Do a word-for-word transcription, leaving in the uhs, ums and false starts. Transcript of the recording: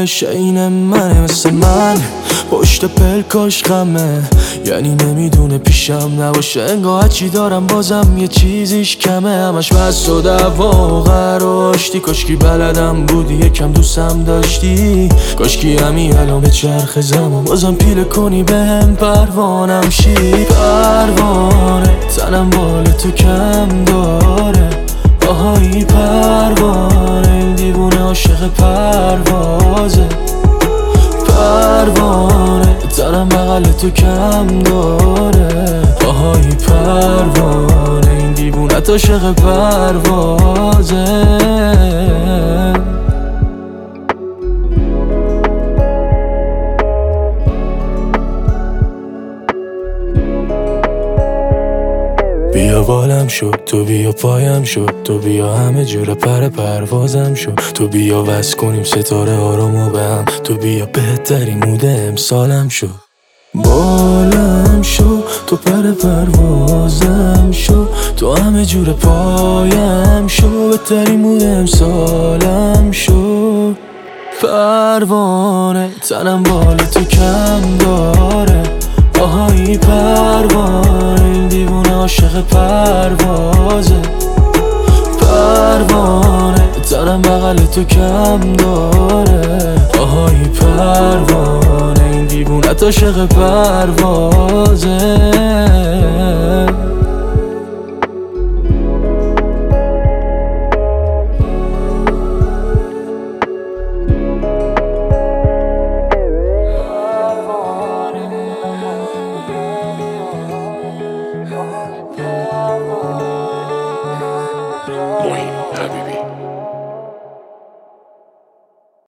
باشه این منه مثل من پشت پلکاش غمه، یعنی نمیدونه پیشم نباشه انگاه چی دارم بازم یه چیزیش کمه. همش بس و دعوا و قراشتی، کاشکی بلدم بودی یکم دوستم داشتی، کاشکی همی الان به چرخ زمان بازم پیله کنی بهم پروانم شی. پروانه تنم بال تو کم داره، آهایی پروانه این دیوونه عاشق پروازه. پروانه تنم بغل تو کم داره، آهایی پروانه این دیوونه عاشق پروازه. بیا بالم شد تو، بیا پایم شد تو، بیا همه جور پر پروازم شد تو، بیا وصل کنیم ستاره آرامو به هم تو، بیا بهترین مود امسالم شد. بالم شد تو، پر پروازم شد تو، همه جور پایم شد، بهترین مود امسالم شد. پروانه تنم بال تو کم داره، آهایی پروانه این دیوونه عاشق پروازه. پروانه تنم بغل تو کم داره، آهایی پروانه این دیوونه عاشق پروازه. Moin Habibi.